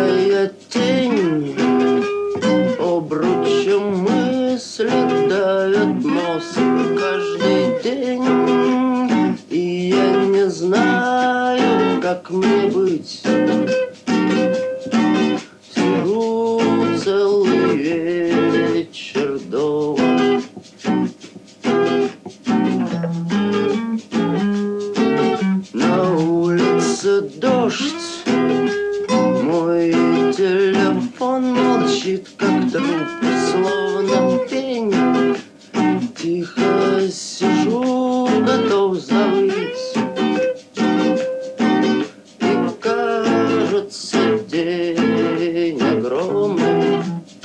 Твоя тень обручем мысли давит нос каждый день, и я не знаю, как мне быть. Сижу целый вечер дома, на улице дождь, мой телефон молчит, как труп, словно пень. Тихо сижу, готов завыть, и кажется день огромный.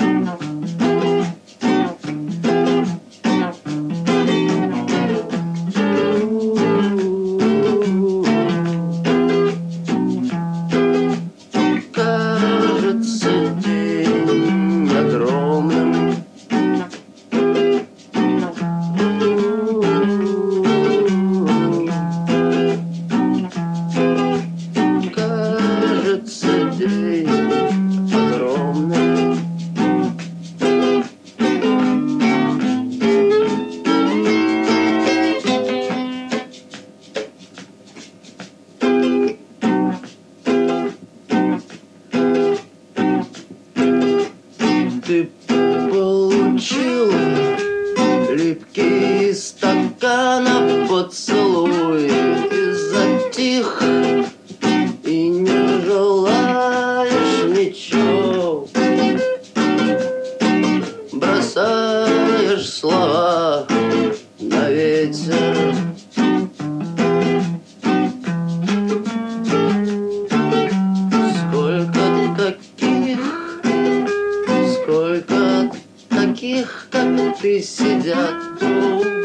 Кажется день огромным. Кажется день огромным. Ты получил липкий стакана поцелуй и затих, и не желаешь ничего, бросаешь слова на ветер. Сколько таких, как ты, сидят